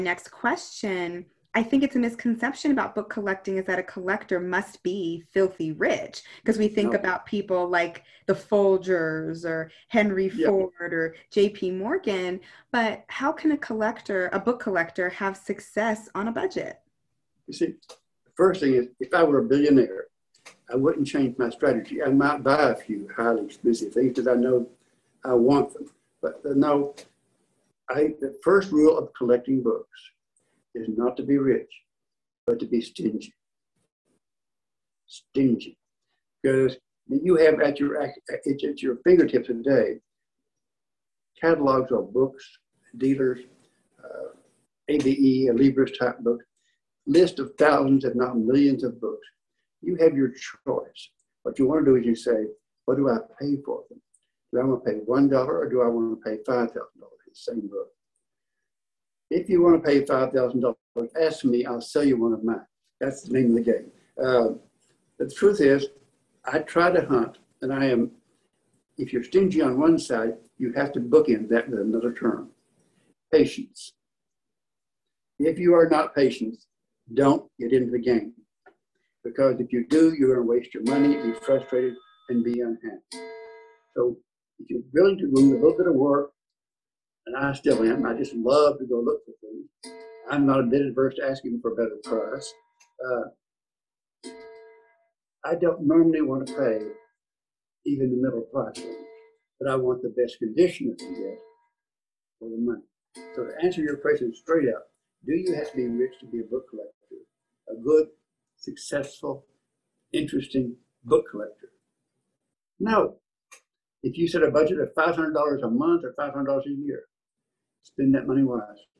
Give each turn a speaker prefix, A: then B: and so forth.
A: Next question. I think it's a misconception about book collecting is that a collector must be filthy rich because we think
B: No,
A: about people like the Folgers or Henry
B: yeah.
A: Ford or JP Morgan, but how can a book collector have success on a budget?
B: You see, the first thing is, if I were a billionaire, I wouldn't change my strategy. I might buy a few highly expensive things because I know I want them. But no, the first rule of collecting books is not to be rich, but to be stingy. Stingy. Because you have at your fingertips today catalogs of books, dealers, ABE, a Libris type book, list of thousands, if not millions of books. You have your choice. What you want to do is you say, what do I pay for them? Do I want to pay $1 or do I want to pay $5,000 for the same book? If you want to pay $5,000, ask me, I'll sell you one of mine. That's the name of the game. But the truth is, I try to hunt, and if you're stingy on one side, you have to bookend that with another term, patience. If you are not patient, don't get into the game. Because if you do, you're going to waste your money, be frustrated, and be unhappy. So if you're willing to do a little bit of work, and I still am, I just love to go look for things. I'm not a bit adverse to asking for a better price. I don't normally want to pay even the middle price range, but I want the best condition I can get for the money. So to answer your question straight up, do you have to be rich to be a book collector? A good, successful, interesting book collector? No. If you set a budget of $500 a month or $500 a year, spend that money wisely.